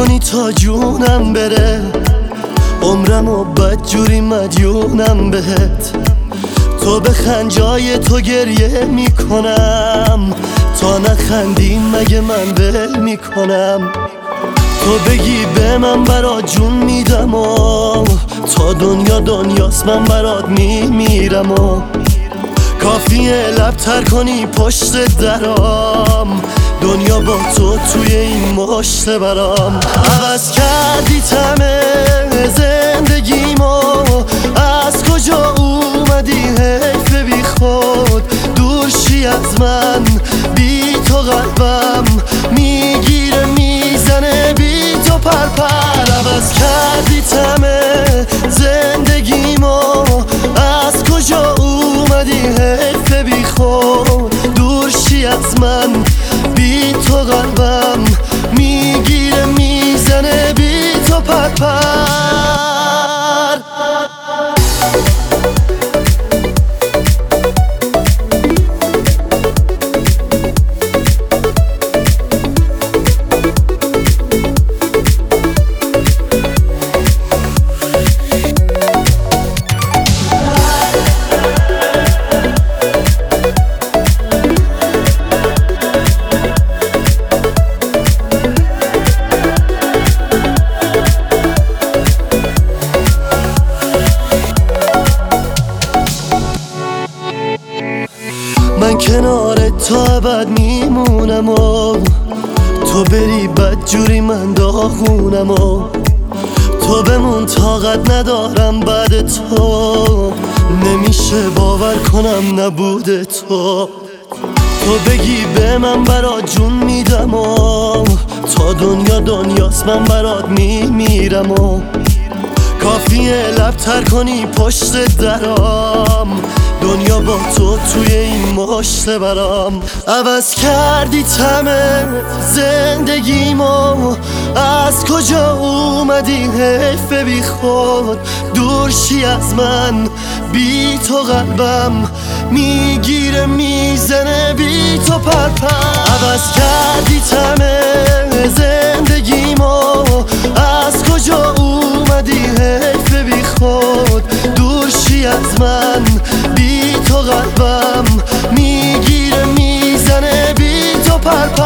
کنی تا جونم بره، عمرمو بدجوری مدیونم بهت. تو بخند جای تو گریه میکنم، تا نخندی مگه من ول میکنم. تو بگی به من برات جون میدم و تا دنیا دنیاست من برات میمیرم و کافیه لب تر کنی پشت درام، دنیا با تو توی این مشت برام. عوض کردی تمه زندگیمو، از کجا اومدی حیف بی خود، دور شی از من بی تو قلبم میگیره میزنه بی تو پرپر. عوض کردی تمه زندگیمو، از کجا اومدی حیف بی خود، دور شی از من بی تو قلبم میگیره میزنه بی تو پرپر. من کنار تا ابد میمونم و تو بری بدجوری من داغونم و تو بمون طاقت ندارم بعد تو، نمیشه باور کنم نبود تو. تو بگی به من برات جون میدم و تا دنیا دنیاست من برات میمیرم و کافیه لب تر کنی پشت درام، دنیا با تو توی این مشت برام. عوض کردی تمه زندگیمو، از کجا اومدی حیف بی خود، دور شی از من بی تو قلبم میگیره میزنه بی تو پرپر. عوض کردی تمه زندگیمو، از کجا اومدی حیف بی خود، دور شی از من بی تو قلبم میگیره میزنه بی تو پرپر.